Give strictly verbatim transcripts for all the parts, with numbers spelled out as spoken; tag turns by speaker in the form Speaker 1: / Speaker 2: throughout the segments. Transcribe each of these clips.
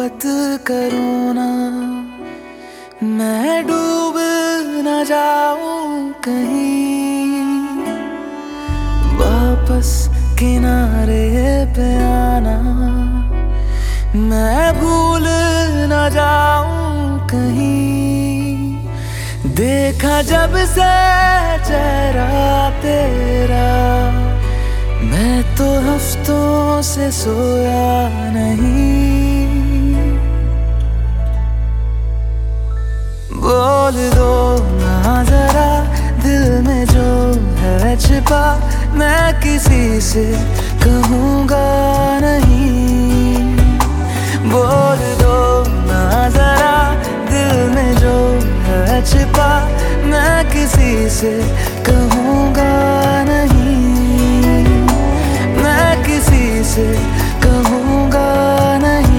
Speaker 1: मोहब्बत करूँ ना, मैं डूब न जाऊं कहीं, वापस किनारे पे आना, मैं भूल न जाऊं कहीं। देखा जब से चेहरा तेरा, मैं तो हफ्तों से सोया नहीं। बोल दो ना जरा दिल में जो है छिपा, मैं किसी से कहूँगा नहीं। बोल दो ना जरा दिल में जो है छिपा, मैं किसी से कहूँगा नहीं, मैं किसी से कहूँगा नहीं।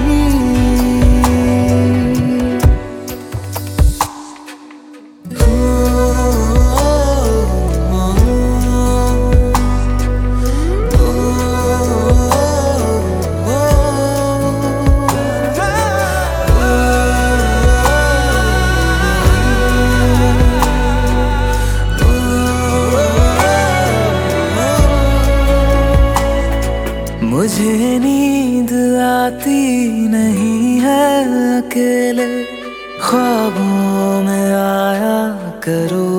Speaker 1: मुझे नींद आती नहीं है अकेले, ख्वाबों में आया करो।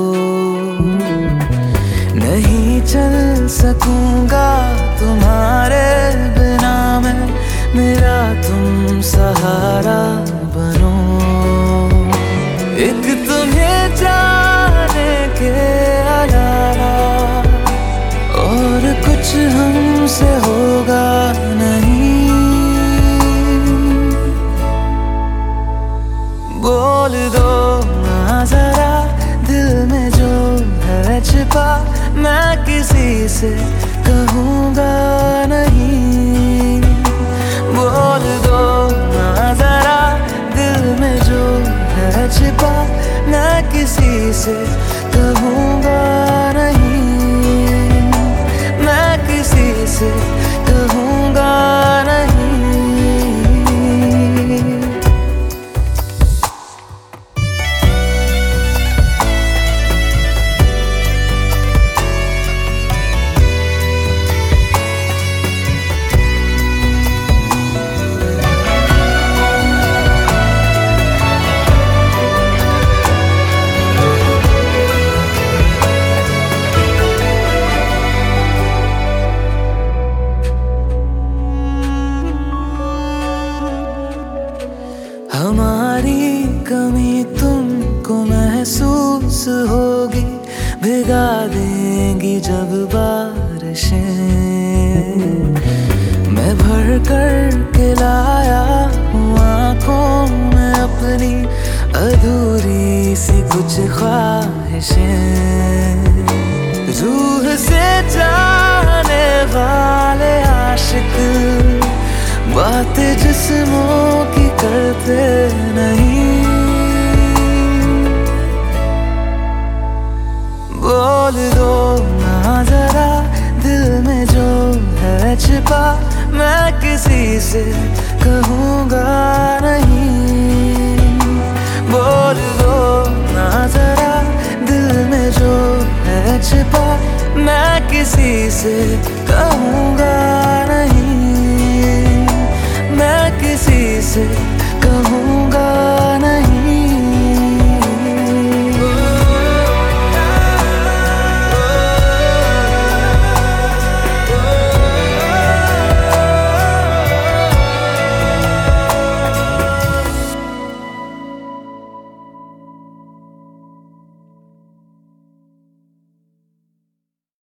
Speaker 1: नहीं चल सकूंगा तुम्हारे बिना मैं, मेरा तुम सहारा बनो। एक तुम्हें जाने के अलावा और कुछ हमसे होगा नहीं। बोल दो ना जरा दिल में जो है छिपा, मैं किसी से कहूँगा नहीं। बोल दो ना जरा दिल में जो है छिपा, मैं किसी से कहूँगा नहीं, मैं किसी से कहूँगा नहीं। हमारी कमी तुमको महसूस होगी, भिगा देंगी जब बारिशें। मैं भर कर के लाया हूँ आँखों में अपनी अधूरी सी कुछ ख्वाहिशें। रूह से जाने वाले आशिक बातें जिस्मों की करते नहीं। बोल दो ना जरा दिल में जो है छिपा, मैं किसी से कहूँगा नहीं। बोल दो ना जरा दिल में जो है छिपा, मैं किसी से कहूँगा नहीं, मैं किसी से